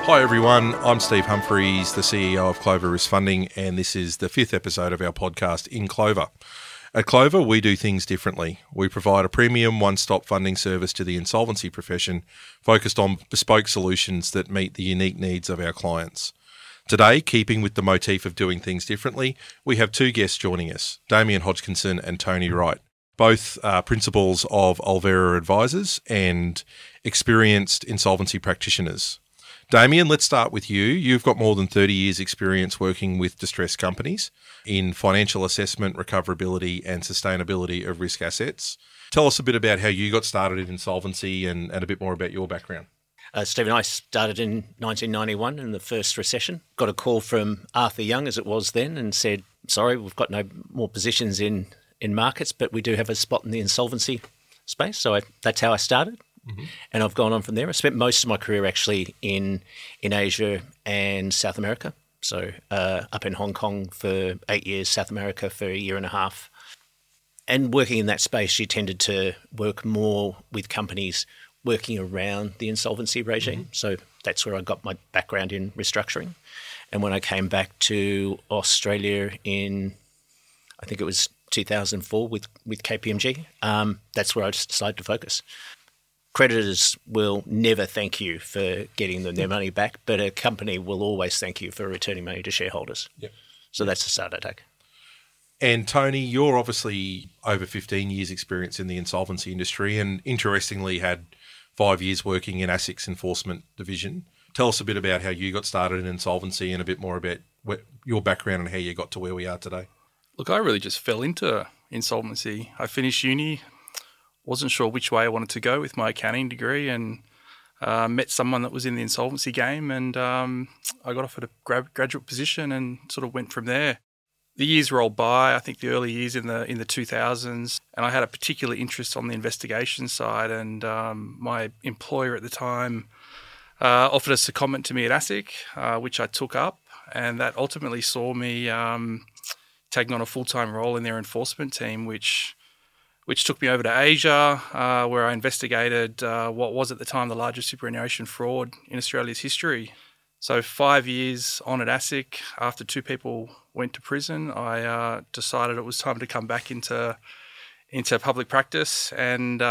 Hi everyone, I'm Steve Humphries, the CEO of Clover Risk Funding, and this is the 5th episode of our podcast In Clover. At Clover, we do things differently. We provide a premium one-stop funding service to the insolvency profession focused on bespoke solutions that meet the unique needs of our clients. Today, keeping with the motif of doing things differently, we have two guests joining us, Damien Hodgkinson and Tony Wright, both principals of Olvera Advisors and experienced insolvency practitioners. Damien, let's start with you. You've got more than 30 years' experience working with distressed companies in financial assessment, recoverability and sustainability of risk assets. Tell us a bit about how you got started in insolvency and a bit more about your background. Stephen, I started in 1991 in the first recession. Got a call from Arthur Young, as it was then, and said, sorry, we've got no more positions in markets, but we do have a spot in the insolvency space. So that's how I started. Mm-hmm. And I've gone on from there. I spent most of my career actually in Asia and South America. So up in Hong Kong for 8 years, South America for a year and a half. And working in that space, you tended to work more with companies working around the insolvency regime. Mm-hmm. So that's where I got my background in restructuring. And when I came back to Australia in, I think it was 2004 with KPMG, that's where I just decided to focus. Creditors will never thank you for getting their money back, but a company will always thank you for returning money to shareholders. Yep. So that's the start I take. And Tony, you're obviously over 15 years experience in the insolvency industry and interestingly had 5 years working in ASIC's enforcement division. Tell us a bit about how you got started in insolvency and a bit more about your background and how you got to where we are today. Look, I really just fell into insolvency. I finished uni, wasn't sure which way I wanted to go with my accounting degree, and met someone that was in the insolvency game, and I got offered a graduate position and sort of went from there. The years rolled by, I think the early years in the 2000s, and I had a particular interest on the investigation side, and my employer at the time offered a secondment to me at ASIC, which I took up, and that ultimately saw me taking on a full-time role in their enforcement team, which took me over to Asia, where I investigated what was at the time the largest superannuation fraud in Australia's history. So 5 years on at ASIC, after two people went to prison, I decided it was time to come back into public practice. And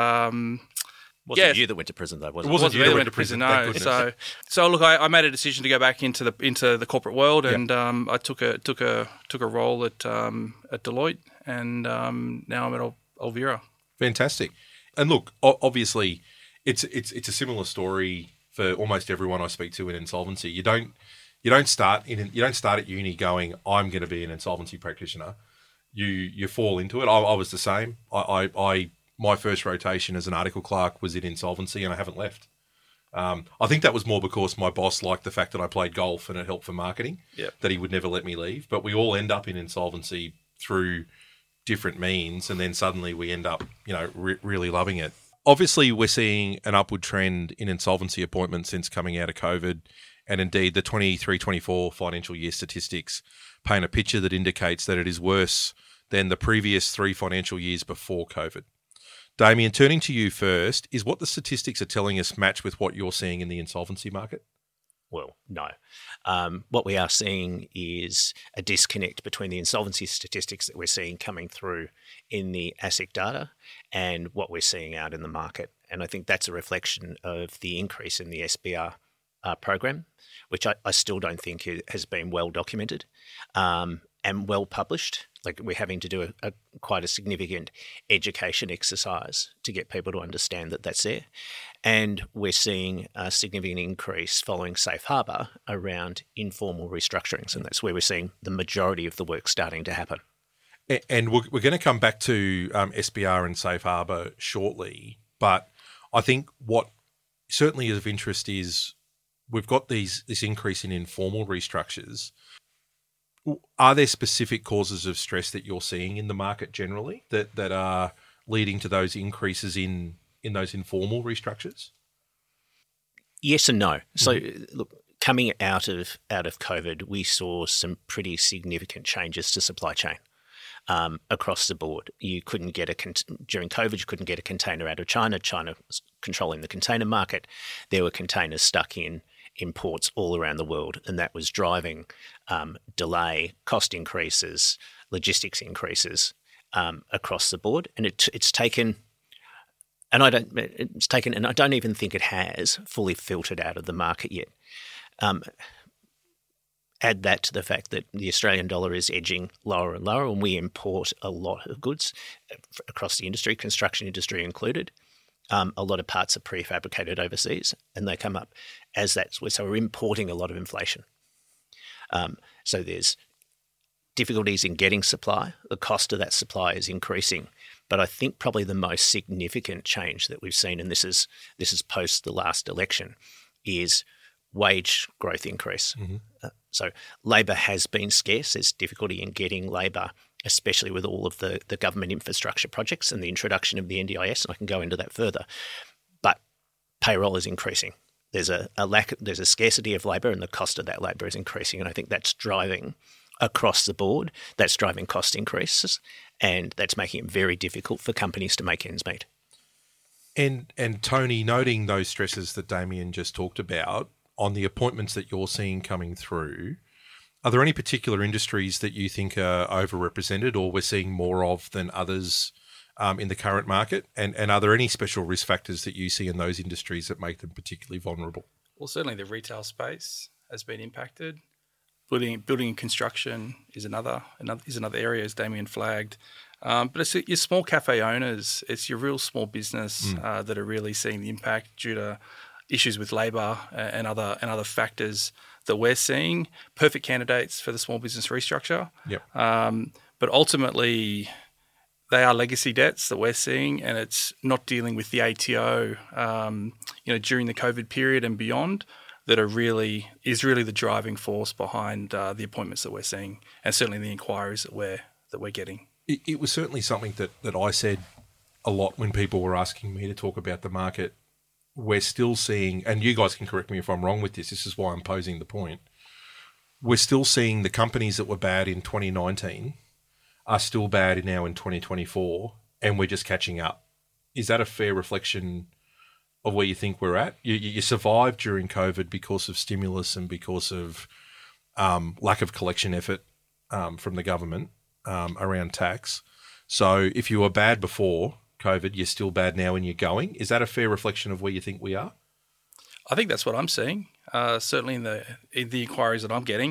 wasn't you that went to prison though? It wasn't you that went to prison. No. So look, I made a decision to go back into the corporate world, and I took a role at Deloitte, and now I'm at Olvera. Fantastic. And look, obviously, it's a similar story for almost everyone I speak to in insolvency. You don't start at uni going, I'm going to be an insolvency practitioner. You fall into it. I was the same. My first rotation as an article clerk was in insolvency, and I haven't left. I think that was more because my boss liked the fact that I played golf and it helped for marketing. Yep. That he would never let me leave. But we all end up in insolvency through different means, and then suddenly we end up, really loving it. Obviously, we're seeing an upward trend in insolvency appointments since coming out of COVID, and indeed the 23-24 financial year statistics paint a picture that indicates that it is worse than the previous 3 financial years before COVID. Damien, turning to you first, is what the statistics are telling us match with what you're seeing in the insolvency market? Well, no. What we are seeing is a disconnect between the insolvency statistics that we're seeing coming through in the ASIC data and what we're seeing out in the market. And I think that's a reflection of the increase in the SBR program, which I still don't think has been well documented and well published. Like, we're having to do quite a significant education exercise to get people to understand that that's there. And we're seeing a significant increase following Safe Harbour around informal restructurings, and that's where we're seeing the majority of the work starting to happen. And we're going to come back to SBR and Safe Harbour shortly, but I think what certainly is of interest is we've got this increase in informal restructures. Are there specific causes of stress that you're seeing in the market generally that are leading to those increases in those informal restructures? Yes and no. So, look, coming out of COVID, we saw some pretty significant changes to supply chain across the board. You couldn't get during COVID, you couldn't get a container out of China. China was controlling the container market. There were containers stuck in imports all around the world, and that was driving delay, cost increases, logistics increases across the board. And it's taken, and I don't even think it has fully filtered out of the market yet. Add that to the fact that the Australian dollar is edging lower and lower, and we import a lot of goods across the industry, construction industry included. A lot of parts are prefabricated overseas, and they come up as that. So we're importing a lot of inflation. So there's difficulties in getting supply. The cost of that supply is increasing. But I think probably the most significant change that we've seen, and this is post the last election, is wage growth increase. So labour has been scarce. There's difficulty in getting labour, especially with all of the government infrastructure projects and the introduction of the NDIS, and I can go into that further. But payroll is increasing. There's a scarcity of labour, and the cost of that labour is increasing, and I think that's driving across the board. That's driving cost increases, and that's making it very difficult for companies to make ends meet. And Tony, noting those stresses that Damien just talked about, on the appointments that you're seeing coming through, are there any particular industries that you think are overrepresented or we're seeing more of than others in the current market? And are there any special risk factors that you see in those industries that make them particularly vulnerable? Well, certainly the retail space has been impacted. Building and construction is another area, as Damien flagged. But it's your small cafe owners, it's your real small business that are really seeing the impact due to issues with labour and other factors that we're seeing. Perfect candidates for the small business restructure. Yep. But ultimately, they are legacy debts that we're seeing, and it's not dealing with the ATO, during the COVID period and beyond, that is really the driving force behind the appointments that we're seeing, and certainly the inquiries that we're getting. It was certainly something that I said a lot when people were asking me to talk about the market. We're still seeing, and you guys can correct me if I'm wrong with this is why I'm posing the point, we're still seeing the companies that were bad in 2019 are still bad now in 2024, and we're just catching up. Is that a fair reflection of where you think we're at? You survived during COVID because of stimulus and because of lack of collection effort from the government around tax. So if you were bad before COVID, you're still bad now and you're going. Is that a fair reflection of where you think we are? I think that's what I'm seeing. Certainly in the inquiries that I'm getting,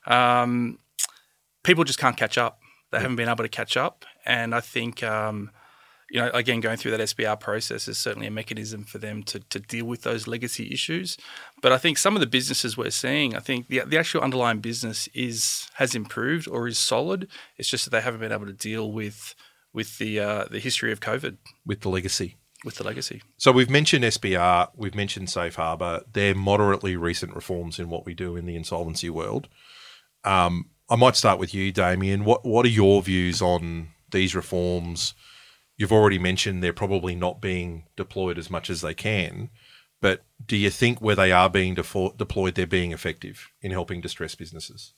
people just can't catch up. They haven't been able to catch up, and I think again, going through that SBR process is certainly a mechanism for them to deal with those legacy issues. But I think some of the businesses we're seeing, I think the actual underlying business has improved or is solid. It's just that they haven't been able to deal with the history of COVID. With the legacy. So we've mentioned SBR, we've mentioned Safe Harbour. They're moderately recent reforms in what we do in the insolvency world. I might start with you, Damien. What are your views on these reforms? You've already mentioned they're probably not being deployed as much as they can, but do you think where they are being deployed, they're being effective in helping distressed businesses?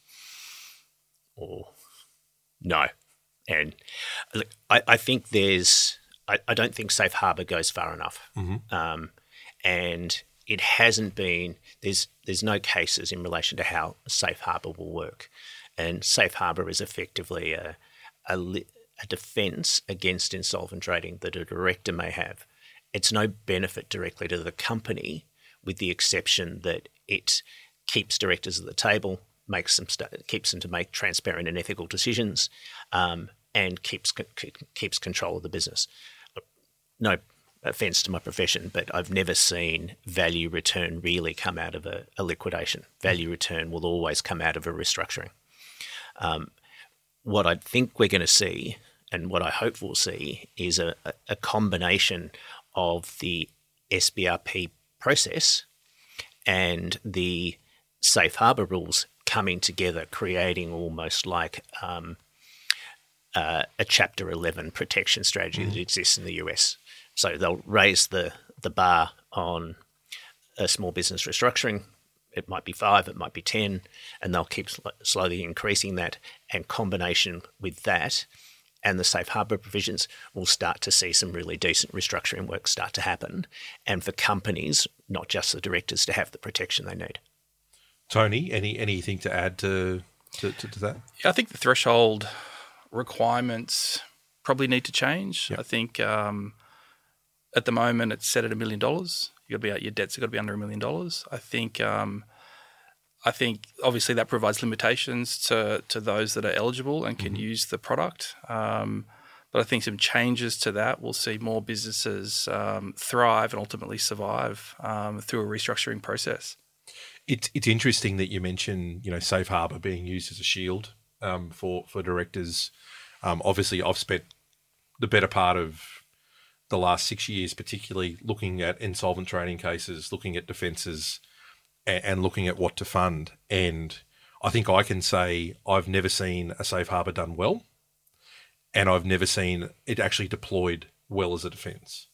No. And look, I think I don't think Safe Harbour goes far enough. Mm-hmm. And it hasn't been, there's no cases in relation to how Safe Harbour will work. And Safe Harbour is effectively a defence against insolvent trading that a director may have. It's no benefit directly to the company, with the exception that it keeps directors at the table, keeps them to make transparent and ethical decisions, and keeps control of the business. No offence to my profession, but I've never seen value return really come out of a liquidation. Value return will always come out of a restructuring. What I think we're going to see, and what I hope we'll see, is a combination of the SBRP process and the Safe Harbour rules coming together, creating almost like a Chapter 11 protection strategy that exists in the US. So they'll raise the bar on a small business restructuring. It might be 5, it might be 10, and they'll keep slowly increasing that. And combination with that and the Safe Harbour provisions, we'll start to see some really decent restructuring work start to happen. And for companies, not just the directors, to have the protection they need. Tony, anything to add to that? Yeah, I think the threshold requirements probably need to change. Yep. I think at the moment it's set at $1 million. Your debts have got to be under $1 million. I think obviously that provides limitations to those that are eligible and can use the product. But I think some changes to that will see more businesses thrive and ultimately survive through a restructuring process. It's interesting that you mention, safe harbour being used as a shield for directors. Obviously, I've spent the better part of the last 6 years, particularly looking at insolvent trading cases, looking at defences, and looking at what to fund. And I think I can say I've never seen a safe harbour done well, and I've never seen it actually deployed well as a defence.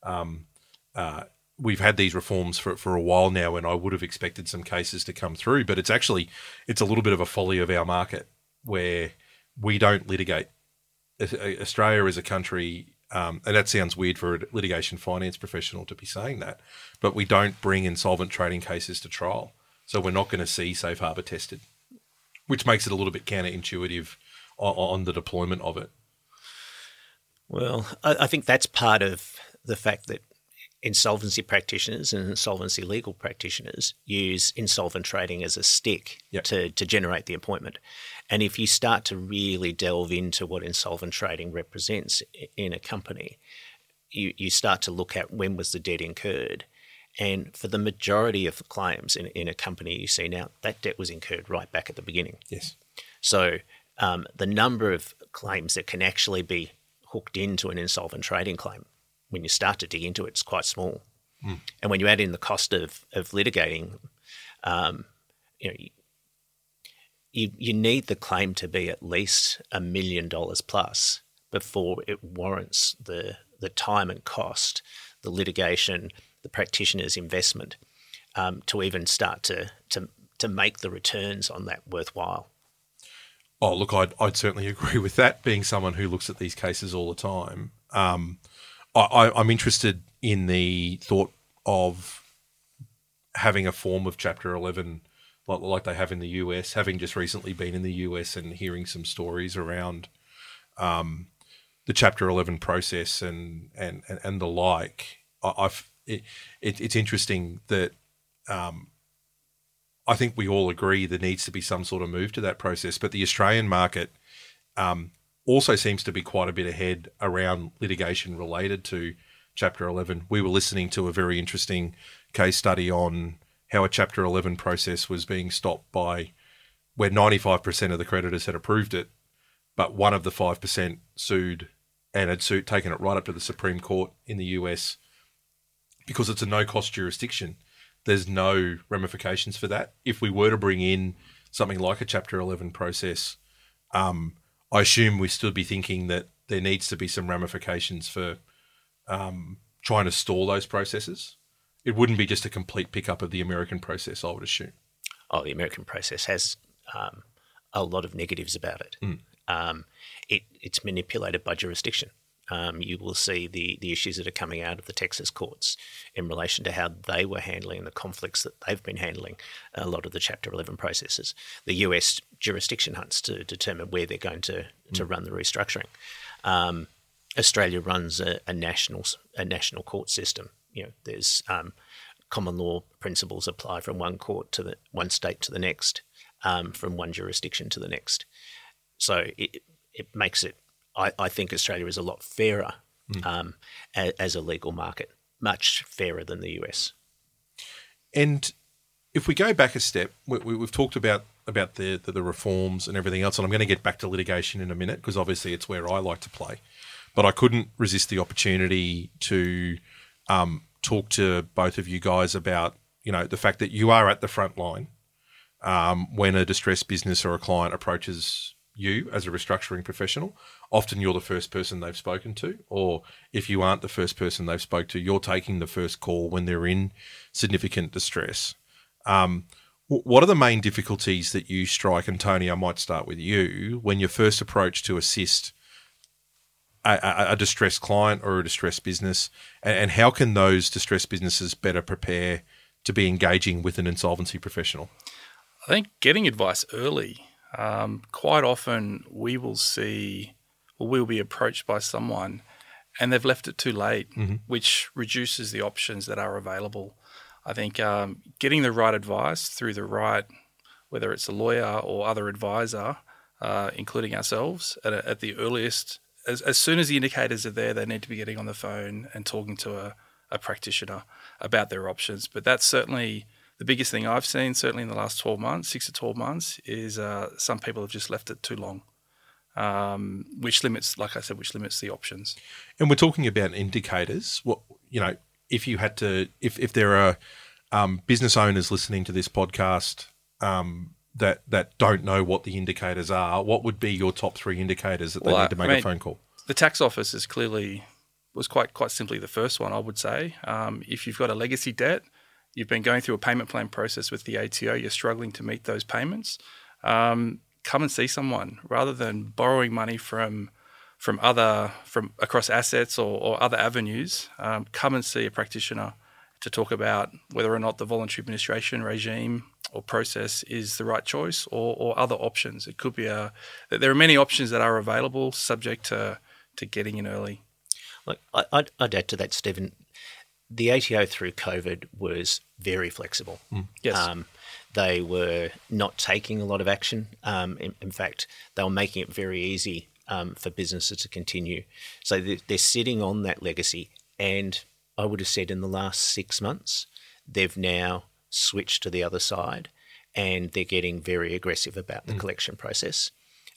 We've had these reforms for a while now, and I would have expected some cases to come through, but it's a little bit of a folly of our market where we don't litigate. Australia is a country, and that sounds weird for a litigation finance professional to be saying that, but we don't bring insolvent trading cases to trial. So we're not going to see safe harbour tested, which makes it a little bit counterintuitive on the deployment of it. Well, I think that's part of the fact that insolvency practitioners and insolvency legal practitioners use insolvent trading as a stick to generate the appointment. And if you start to really delve into what insolvent trading represents in a company, you start to look at when was the debt incurred. And for the majority of the claims in a company you see now, that debt was incurred right back at the beginning. Yes. So the number of claims that can actually be hooked into an insolvent trading claim, when you start to dig into it, it's quite small. And when you add in the cost of litigating, you need the claim to be at least $1 million plus before it warrants the time and cost, the litigation, the practitioner's investment, to even start to make the returns on that worthwhile. Oh, look, I'd certainly agree with that, being someone who looks at these cases all the time. I'm interested in the thought of having a form of Chapter 11 like they have in the US, having just recently been in the US and hearing some stories around the Chapter 11 process and the like. It's interesting that I think we all agree there needs to be some sort of move to that process, but the Australian market also seems to be quite a bit ahead around litigation related to Chapter 11. We were listening to a very interesting case study on how a Chapter 11 process was being stopped by where 95% of the creditors had approved it, but one of the 5% sued and had taken it right up to the Supreme Court in the US because it's a no-cost jurisdiction. There's no ramifications for that. If we were to bring in something like a Chapter 11 process, I assume we still be thinking that there needs to be some ramifications for trying to stall those processes. It wouldn't be just a complete pickup of the American process, I would assume. Oh, the American process has a lot of negatives about it. It's manipulated by jurisdiction. You will see the issues that are coming out of the Texas courts in relation to how they were handling the conflicts that they've been handling a lot of the Chapter 11 processes. The US jurisdiction hunts to determine where they're going to run the restructuring. Australia runs a national court system. There's common law principles apply from one court to one state to the next, from one jurisdiction to the next. So it makes it. I think Australia is a lot fairer as a legal market, much fairer than the US. And if we go back a step, we've talked about the reforms and everything else, and I'm going to get back to litigation in a minute because obviously it's where I like to play. But I couldn't resist the opportunity to talk to both of you guys about the fact that you are at the front line when a distressed business or a client approaches you as a restructuring professional. Often you're the first person they've spoken to, or if you aren't the first person they've spoke to, you're taking the first call when they're in significant distress. What are the main difficulties that you strike? And Tony, I might start with you. When you're first approached to assist a distressed client or a distressed business, and how can those distressed businesses better prepare to be engaging with an insolvency professional? I think getting advice early. Quite often we'll be approached by someone and they've left it too late, which reduces the options that are available. I think getting the right advice through the right, whether it's a lawyer or other advisor, including ourselves, at the earliest, as soon as the indicators are there, they need to be getting on the phone and talking to a practitioner about their options. But that's certainly the biggest thing I've seen, certainly in the last 12 months, 6 to 12 months, is some people have just left it too long, which limits, like I said, the options. And we're talking about indicators. What, if you had to, if there are business owners listening to this podcast that don't know what the indicators are, what would be your top 3 indicators that they need to make a phone call? The tax office was quite simply the first one, I would say. If you've got a legacy debt, you've been going through a payment plan process with the ATO, you're struggling to meet those payments, come and see someone rather than borrowing money from across assets or other avenues. Come and see a practitioner to talk about whether or not the voluntary administration regime or process is the right choice or other options. It could be there are many options that are available, subject to getting in early. Look, I'd add to that, Stephen. The ATO through COVID was very flexible. Yes. They were not taking a lot of action. In fact, they were making it very easy for businesses to continue. So they're sitting on that legacy. And I would have said in the last 6 months, they've now switched to the other side and they're getting very aggressive about the collection process.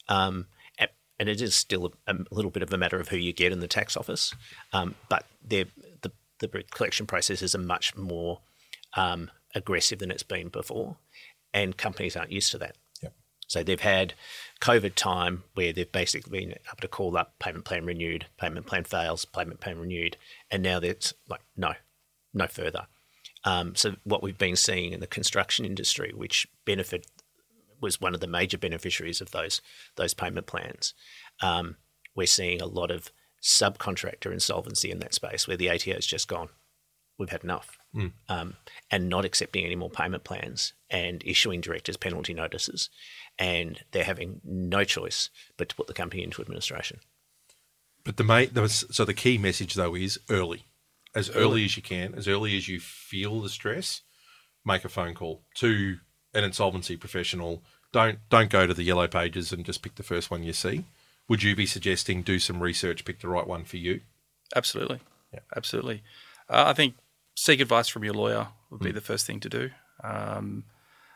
And it is still a little bit of a matter of who you get in the tax office. But the collection processes are much more aggressive than it's been before, and companies aren't used to that. Yep. So they've had COVID time where they've basically been able to call up payment plan renewed, payment plan fails, payment plan renewed, and now it's like, no further. So what we've been seeing in the construction industry, which was one of the major beneficiaries of those payment plans, we're seeing a lot of subcontractor insolvency in that space where the ATO has just gone, we've had enough, and not accepting any more payment plans and issuing directors' penalty notices, and they're having no choice but to put the company into administration. But the key message though is early. As early as you can, as early as you feel the stress, make a phone call to an insolvency professional. Don't go to the yellow pages and just pick the first one you see. Would you be suggesting do some research, pick the right one for you? Absolutely. Yeah. Absolutely. I think seek advice from your lawyer would be the first thing to do, and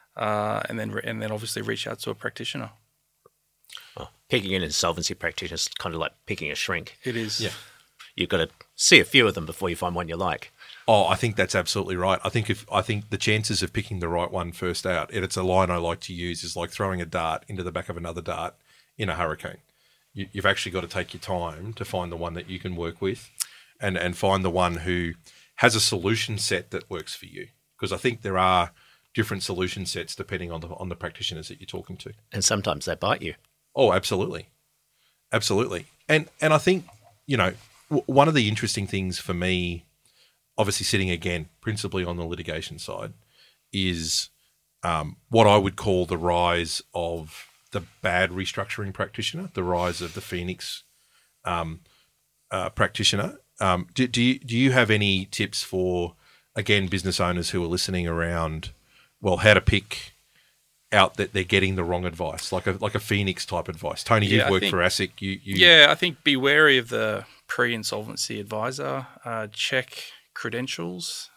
then obviously reach out to a practitioner. Well, picking an insolvency practitioner is kind of like picking a shrink. It is. Yeah. You've got to see a few of them before you find one you like. Oh, I think that's absolutely right. I think the chances of picking the right one first out, and it's a line I like to use, is like throwing a dart into the back of another dart in a hurricane. You've actually got to take your time to find the one that you can work with, and find the one who has a solution set that works for you. Because I think there are different solution sets depending on the practitioners that you're talking to. And sometimes they bite you. Oh, absolutely, absolutely. And I think one of the interesting things for me, obviously sitting again principally on the litigation side, is what I would call the rise of the bad restructuring practitioner, the rise of the Phoenix practitioner. Do you have any tips for, again, business owners who are listening around, well, how to pick out that they're getting the wrong advice, like a Phoenix type advice? Tony, you've worked for ASIC. Yeah, I think be wary of the pre-insolvency advisor. Check credentials.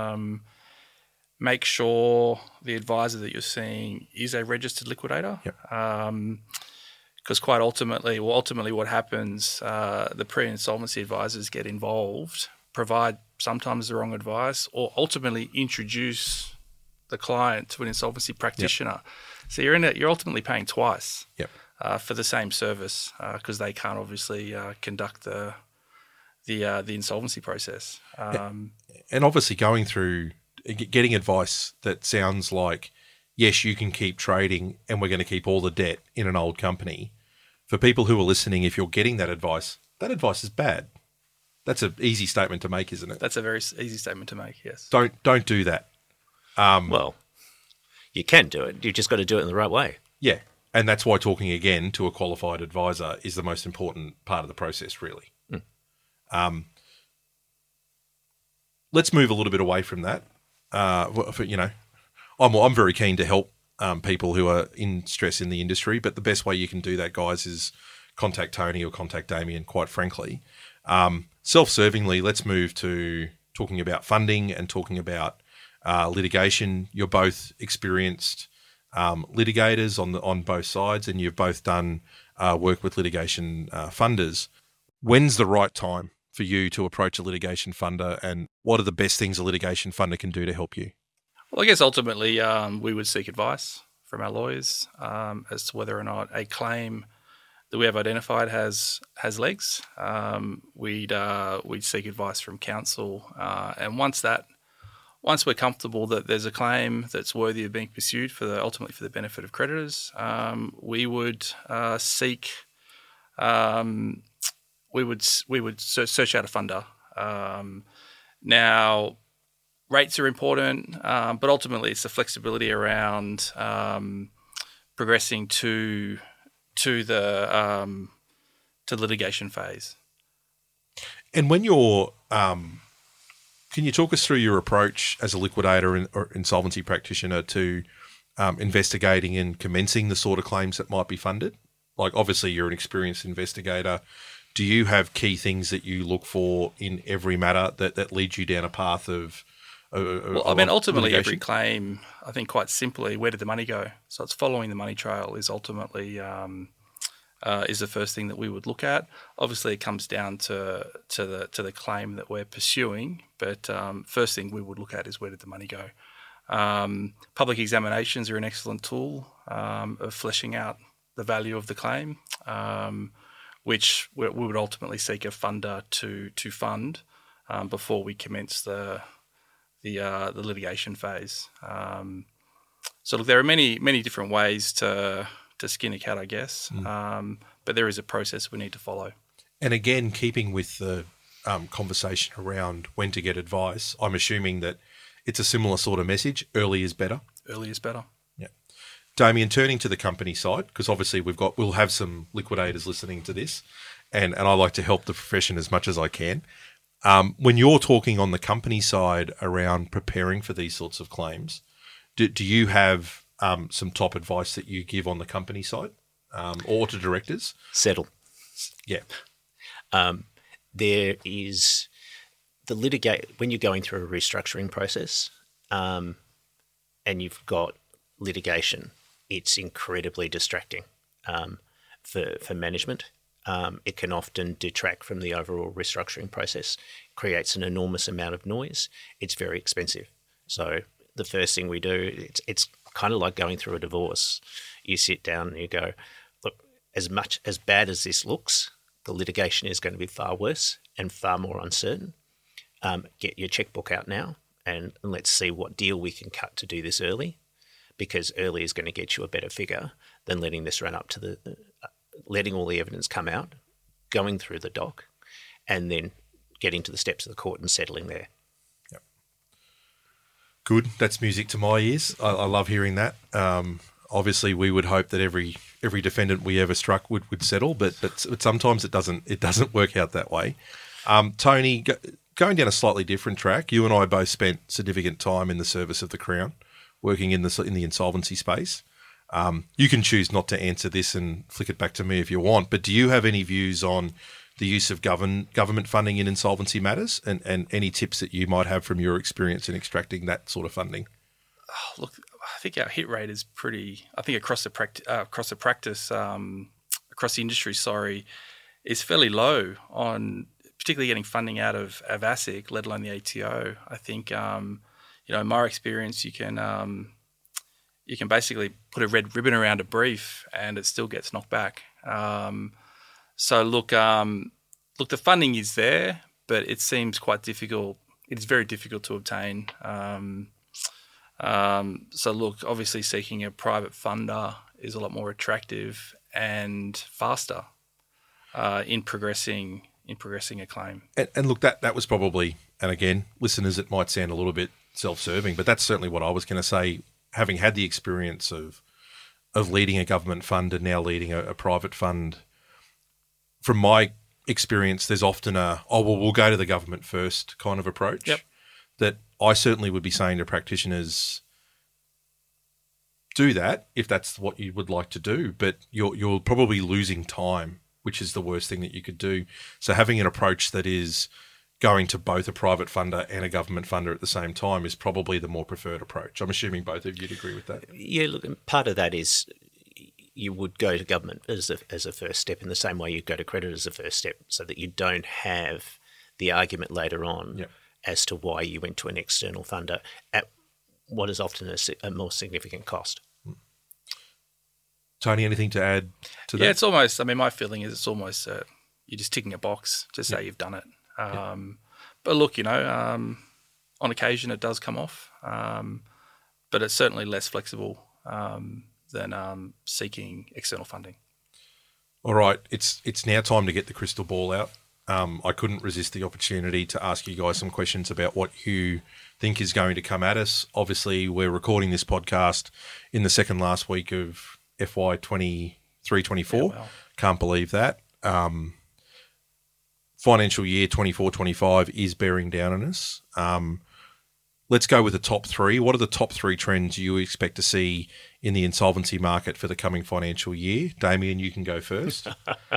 Make sure the advisor that you're seeing is a registered liquidator. Yep. Because quite ultimately what happens, the pre-insolvency advisors get involved, provide sometimes the wrong advice, or ultimately introduce the client to an insolvency practitioner. Yep. So you're ultimately paying twice. Yep. For the same service, because they can't obviously conduct the insolvency process. And obviously getting advice that sounds like, yes, you can keep trading and we're going to keep all the debt in an old company. For people who are listening, if you're getting that advice is bad. That's an easy statement to make, isn't it? That's a very easy statement to make, yes. Don't do that. Well, You can do it. You've just got to do it in the right way. Yeah. And that's why talking again to a qualified advisor is the most important part of the process, really. Let's move a little bit away from that. I'm very keen to help people who are in stress in the industry, but the best way you can do that, guys, is contact Tony or contact Damien, quite frankly. Self-servingly, let's move to talking about funding and talking about litigation. You're both experienced litigators on both sides, and you've both done work with litigation funders. When's the right time for you to approach a litigation funder, and what are the best things a litigation funder can do to help you? Well, I guess ultimately we would seek advice from our lawyers as to whether or not a claim that we have identified has legs. We'd seek advice from counsel, and once we're comfortable that there's a claim that's worthy of being pursued ultimately for the benefit of creditors, we would seek. We would search out a funder. Now, rates are important, but ultimately it's the flexibility around progressing to the litigation phase. And when you're, can you talk us through your approach as a liquidator or insolvency practitioner to investigating and commencing the sort of claims that might be funded? Like, obviously, you're an experienced investigator. Do you have key things that you look for in every matter that leads you down a path of ultimately, litigation? every claim, I think quite simply, where did the money go? So it's following the money trail is ultimately is the first thing that we would look at. Obviously, it comes down to the claim that we're pursuing, but first thing we would look at is where did the money go. Public examinations are an excellent tool of fleshing out the value of the claim, which we would ultimately seek a funder to fund before we commence the litigation phase. So look, there are many different ways to skin a cat, I guess, but there is a process we need to follow. And again, keeping with the conversation around when to get advice, I'm assuming that it's a similar sort of message. Early is better. Early is better. Yeah. Damien, turning to the company side, because obviously we'll have some liquidators listening to this, and I like to help the profession as much as I can. When you're talking on the company side around preparing for these sorts of claims, do you have some top advice that you give on the company side or to directors? Settle. Yeah. There is when you're going through a restructuring process and you've got litigation, it's incredibly distracting for management. It can often detract from the overall restructuring process, creates an enormous amount of noise. It's very expensive. So the first thing we do, it's kind of like going through a divorce. You sit down and you go, look, as bad as this looks, the litigation is going to be far worse and far more uncertain. Get your checkbook out now and let's see what deal we can cut to do this early, because early is going to get you a better figure than letting this run up to letting all the evidence come out, going through the dock, and then getting to the steps of the court and settling there. Yep. Good. That's music to my ears. I love hearing that. Obviously, we would hope that every defendant we ever struck would settle, but sometimes it doesn't work out that way. Tony, going down a slightly different track, you and I both spent significant time in the service of the Crown, working in the insolvency space. You can choose not to answer this and flick it back to me if you want, but do you have any views on the use of government funding in insolvency matters and any tips that you might have from your experience in extracting that sort of funding? Oh, look, I think our hit rate is pretty, I think across the industry, is fairly low on particularly getting funding out of ASIC, let alone the ATO. I think, in my experience, you can basically put a red ribbon around a brief and it still gets knocked back. So look, the funding is there, but it seems quite difficult. It's very difficult to obtain. So look, obviously seeking a private funder is a lot more attractive and faster in progressing a claim. And look, that was probably, and again, listeners, it might sound a little bit self-serving, but that's certainly what I was going to say having had the experience of leading a government fund and now leading a private fund, from my experience, there's often we'll go to the government first kind of approach. Yep. That I certainly would be saying to practitioners, do that if that's what you would like to do, but you're probably losing time, which is the worst thing that you could do. So having an approach that is going to both a private funder and a government funder at the same time is probably the more preferred approach. I'm assuming both of you'd agree with that. Yeah, look, part of that is you would go to government as a first step in the same way you go to credit as a first step, so that you don't have the argument later on as to why you went to an external funder at what is often a more significant cost. Tony, anything to add to that? Yeah, it's almost, I mean, my feeling is it's almost you're just ticking a box to say you've done it. But look, on occasion it does come off, but it's certainly less flexible than seeking external funding. All right, it's now time to get the crystal ball out. I couldn't resist the opportunity to ask you guys some questions about what you think is going to come at us. Obviously, we're recording this podcast in the second last week of FY 23-24. Yeah, wow. Can't believe that. Financial year 24-25 is bearing down on us. Let's go with the top three. What are the top three trends you expect to see in the insolvency market for the coming financial year? Damien, you can go first.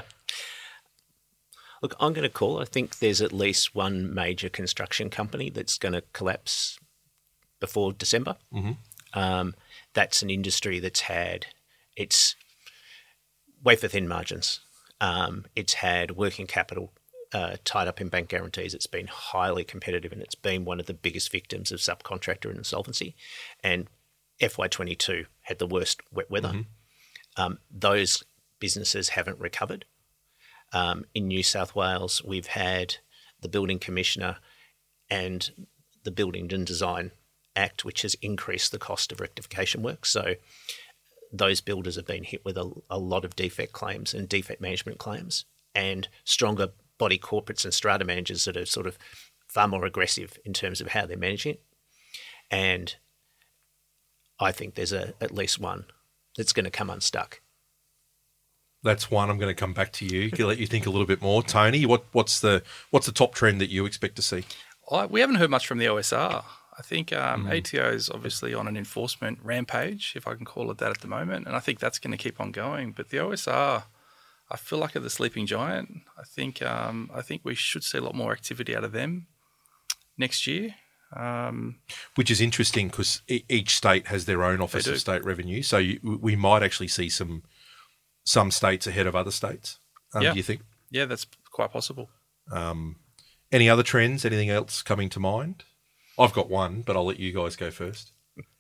Look, I'm going to call. I think there's at least one major construction company that's going to collapse before December. Mm-hmm. That's an industry that's had its wafer-thin margins. It's had working capital tied up in bank guarantees. It's been highly competitive, and it's been one of the biggest victims of subcontractor insolvency. And FY22 had the worst wet weather. Mm-hmm. Those businesses haven't recovered. In New South Wales, we've had the Building Commissioner and the Building and Design Act, which has increased the cost of rectification work. So those builders have been hit with a lot of defect claims and defect management claims, and stronger body corporates and strata managers that are sort of far more aggressive in terms of how they're managing it. And I think there's at least one that's going to come unstuck. That's one. I'm going to come back to you. I'll let you think a little bit more. Tony, what's the top trend that you expect to see? We haven't heard much from the OSR. I think ATO is obviously on an enforcement rampage, if I can call it that at the moment, and I think that's going to keep on going. But the OSR, I feel like are the sleeping giant. I think we should see a lot more activity out of them next year. Which is interesting because each state has their own Office of State Revenue, so we might actually see some states ahead of other states. Do you think? Yeah, that's quite possible. Any other trends? Anything else coming to mind? I've got one, but I'll let you guys go first.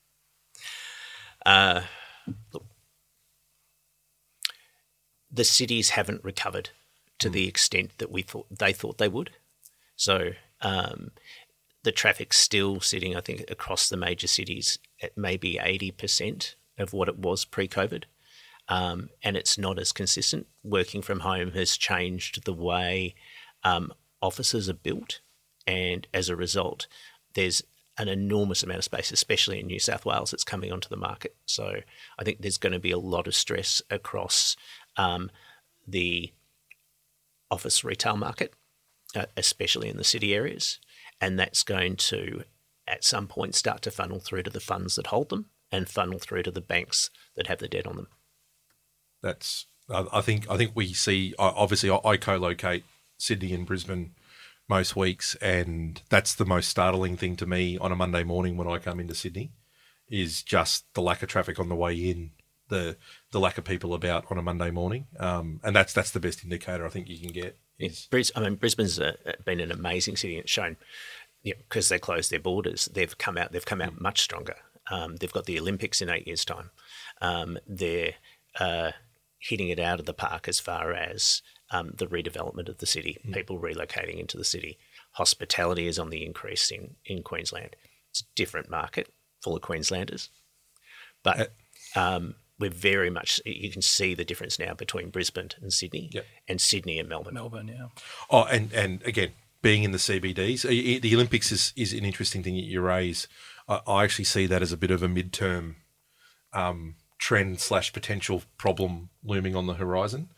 Look, the cities haven't recovered to the extent that they thought they would. So the traffic's still sitting, I think, across the major cities at maybe 80% of what it was pre-COVID. And it's not as consistent. Working from home has changed the way offices are built, and as a result, there's an enormous amount of space, especially in New South Wales, that's coming onto the market. So I think there's going to be a lot of stress across the office retail market, especially in the city areas, and that's going to, at some point, start to funnel through to the funds that hold them and funnel through to the banks that have the debt on them. I think we see, obviously I co-locate Sydney and Brisbane most weeks, and that's the most startling thing to me on a Monday morning when I come into Sydney, is just the lack of traffic on the way in, the lack of people about on a Monday morning, and that's the best indicator I think you can get. Brisbane's been an amazing city. It's shown, because they closed their borders, they've come out much stronger. They've got the Olympics in 8 years' time. They're hitting it out of the park as far as the redevelopment of the city, people relocating into the city. Hospitality is on the increase in Queensland. It's a different market full of Queenslanders. But we're very much, you can see the difference now between Brisbane and Sydney, and Sydney and Melbourne. Yeah. Oh, and again, being in the CBDs, the Olympics is an interesting thing that you raise. I actually see that as a bit of a midterm trend / potential problem looming on the horizon.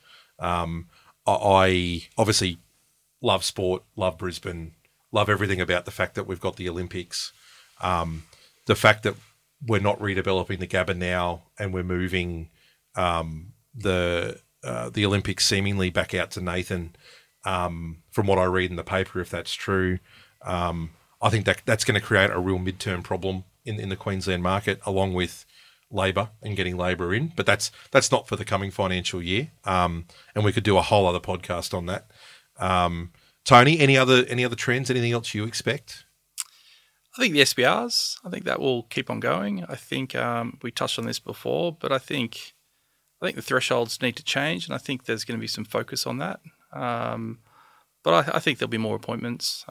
I obviously love sport, love Brisbane, love everything about the fact that we've got the Olympics. The fact that we're not redeveloping the Gabba now and we're moving the Olympics seemingly back out to Nathan, from what I read in the paper, if that's true, I think that's going to create a real midterm problem in the Queensland market, along with labour and getting labour in. But that's not for the coming financial year, and we could do a whole other podcast on that. Tony, any other trends? Anything else you expect? I think the SBRs, I think that will keep on going. I think we touched on this before, but I think the thresholds need to change, and I think there's going to be some focus on that. But I think there'll be more appointments.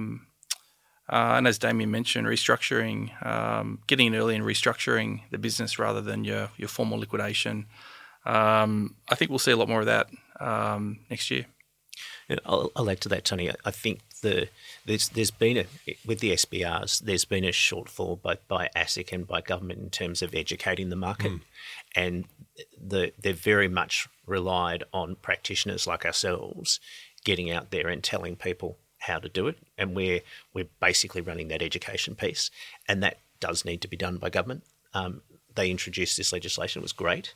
And as Damien mentioned, restructuring, getting in early and restructuring the business rather than your formal liquidation. I think we'll see a lot more of that next year. I'll add to that, Tony. I think there's been with the SBRs, there's been a shortfall both by ASIC and by government in terms of educating the market, and they're very much relied on practitioners like ourselves getting out there and telling people how to do it, and we're basically running that education piece, and that does need to be done by government. They introduced this legislation; it was great.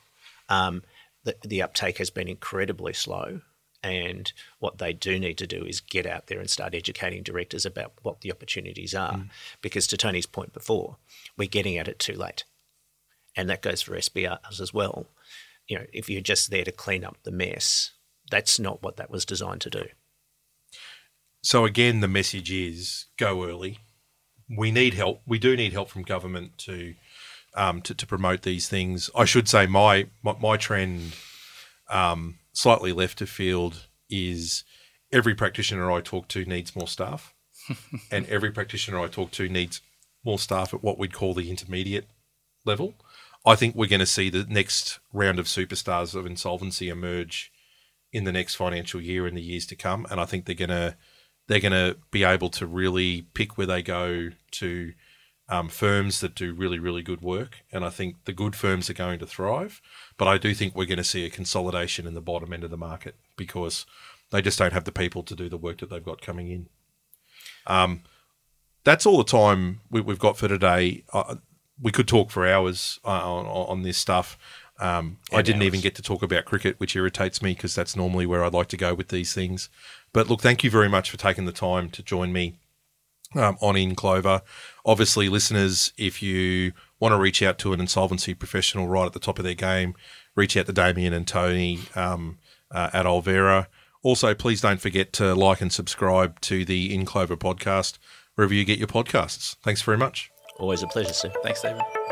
The uptake has been incredibly slow. And what they do need to do is get out there and start educating directors about what the opportunities are. Because to Tony's point before, we're getting at it too late. And that goes for SBRs as well. You know, if you're just there to clean up the mess, that's not what that was designed to do. So again, the message is go early. We need help. We do need help from government to promote these things. I should say my trend, slightly left of field, is every practitioner I talk to needs more staff, and every practitioner I talk to needs more staff at what we'd call the intermediate level. I think we're going to see the next round of superstars of insolvency emerge in the next financial year and the years to come, and I think they're going to be able to really pick where they go to firms that do really, really good work. And I think the good firms are going to thrive. But I do think we're going to see a consolidation in the bottom end of the market because they just don't have the people to do the work that they've got coming in. That's all the time we've got for today. We could talk for hours on this stuff. I didn't even get to talk about cricket, which irritates me because that's normally where I'd like to go with these things. But look, thank you very much for taking the time to join me on In Clover. Obviously, listeners, if you want to reach out to an insolvency professional right at the top of their game, reach out to Damien and Tony at Olvera. Also, please don't forget to like and subscribe to the In Clover podcast wherever you get your podcasts. Thanks very much. Always a pleasure, sir. Thanks, David.